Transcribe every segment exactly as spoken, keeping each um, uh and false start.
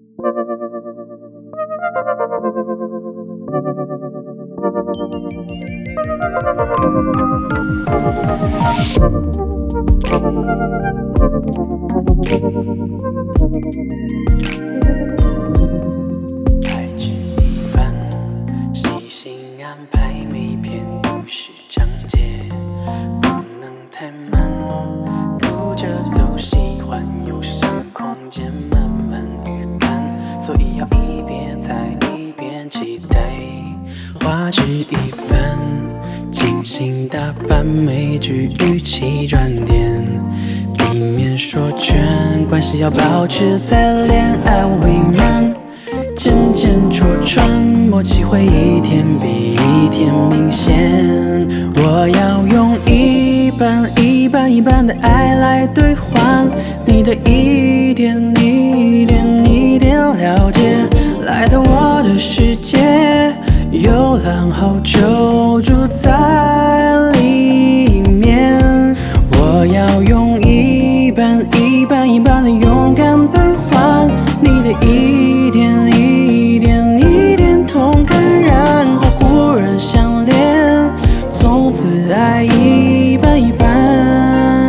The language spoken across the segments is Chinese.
排剧一般，细心安排每篇故事章节，不能太慢。读者都喜欢有时间空间慢慢预感，所以要一边猜一边期待。画质一般，精心打扮，每句语气转点，避免说全，关系要保持在恋爱未满。渐渐戳穿，默契会一天比一天明显。我要用一半一半一半的爱来兑换你的一点一点一点了解，来到我的世界，游览后就住在里面。我要用一半一半一半的勇敢兑换你的一点一点一点痛感，然后忽然相恋，从此爱一半一半，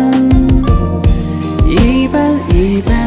一半一半。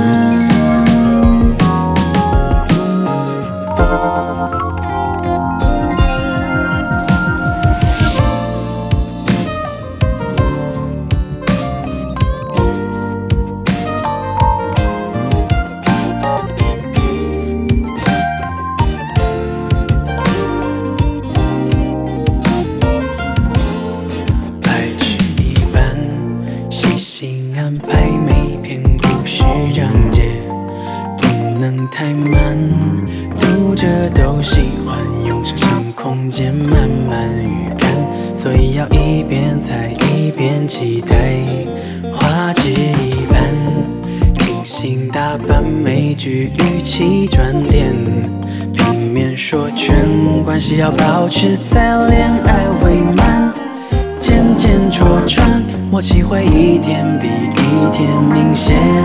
安排每篇故事章节，不能太慢。读者都喜欢用想象空间慢慢预感，所以要一边猜一边期待。画质一般，精心打扮，每句语气转点，避免说全，关系要保持在恋爱未满。渐渐戳穿，默契会一天比一天明显。